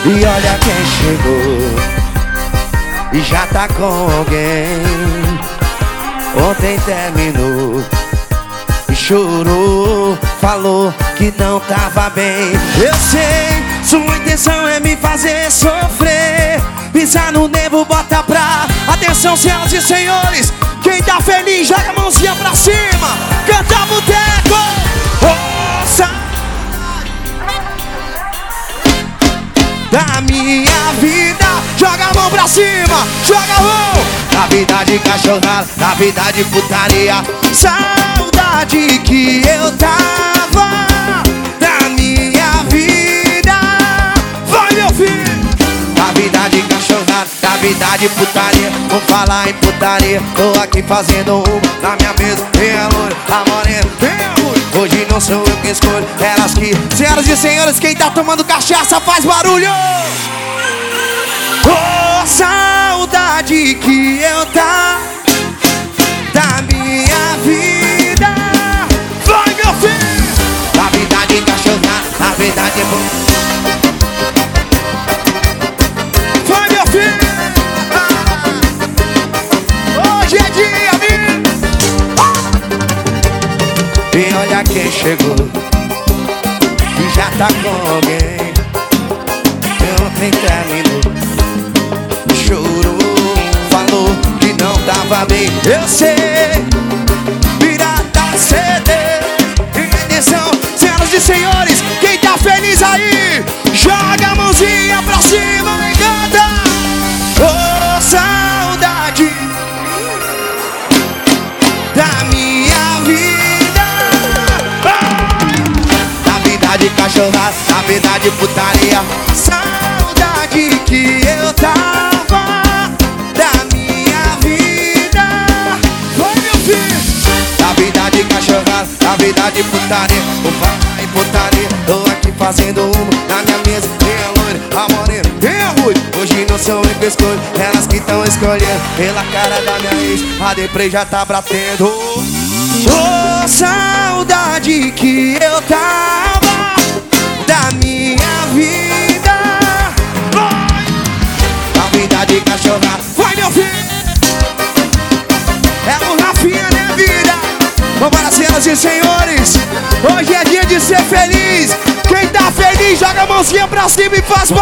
E olha quem chegou e já tá com alguém. Ontem terminou e chorou, falou que não tava bem. Eu sei, sua intenção é me fazer sofrer, pisar no nervo, bota pra. Atenção, senhoras e senhores, quem tá feliz, joga a mãozinha pra cima, canta boteco. Ouça da minha vida, joga a mão pra cima, joga a mão. Na vida de cachorrada, na vida de putaria, saudade que eu tava da minha vida. Vai, meu filho! Na vida de cachorrada, na vida de putaria, vou falar em putaria, tô aqui fazendo um na minha mesa. Vem a loira, a morena, vem a ruim. Hoje não sou eu quem escolho, elas que. Senhoras e senhores, quem tá tomando cachaça faz barulho. Oh, saudade que eu tá da minha vida. Vai, meu filho! Na vida de cachorrada, na vida de vai, meu filho! Hoje é dia, viu? E olha quem chegou e já tá com alguém. Ontem terminou, chorou, falou que não tava bem. Eu sei, pirata CD. E atenção, senhoras e senhores, quem tá feliz aí, joga a mãozinha pra cima e canta. Oh, saudade da minha vida. Na vida de cachorrada, na vida de putaria, saudade que eu tava da minha vida. Vai, meu filho! Na vida de cachorrada, na vida de putaria, vou falar em putaria, tô aqui fazendo uma na minha mesa. Tem a loira, a morena, tem a ruim. Hoje não sou eu que escolho, elas que tão escolhendo. Pela cara da minha ex, a deprê já tá batendo. Oh, saudade que eu tava da minha vida. Vai! Na vida de cachorrada, vai, meu filho! É o Rafinha, né, vida? Vambora, senhoras e senhores, hoje é dia de ser feliz. Quem tá feliz, joga a mãozinha pra cima e faz